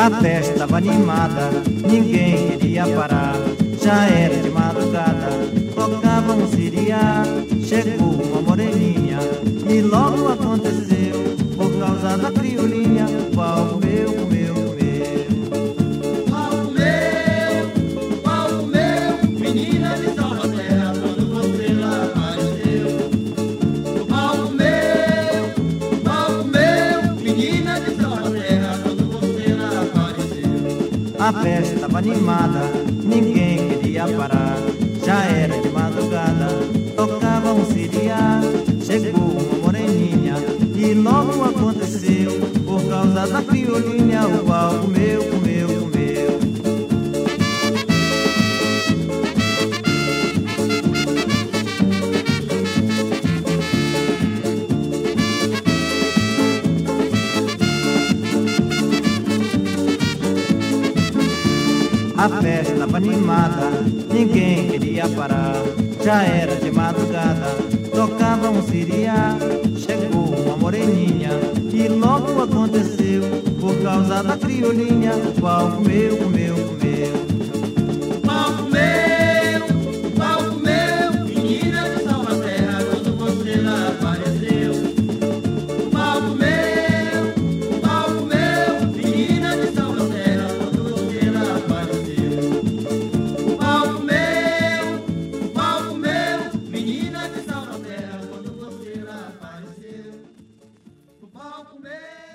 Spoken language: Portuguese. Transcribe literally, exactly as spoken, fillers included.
A festa estava animada, ninguém queria parar. Já era de madrugada, tocava um siriá. Chegou uma moreninha e logo aconteceu. Por causa da criolinha, o pau comeu, comeu, comeu. Pau comeu, pau comeu, menina de Salvaterra, quando você lá apareceu. O pau comeu, pau comeu, menina de Salvaterra, quando você lá apareceu. A festa estava animada, ninguém queria parar. Já era de madrugada, tocava um siriá. Chegou uma moreninha e logo aconteceu. Por causa da criolinha, o pau comeu, comeu, comeu. A festa estava animada, ninguém queria parar. Já era de madrugada, tocava um siriá. Chegou uma moreninha e logo aconteceu. Por causa da criolinha, o pau comeu, comeu, comeu. Pau comeu, pau comeu, menina de Salvaterra, quando você lá apareceu. O pau comeu, pau comeu, menina de Salvaterra, quando você lá apareceu. O pau comeu, pau comeu, menina de Salvaterra, quando você lá apareceu. O pau comeu.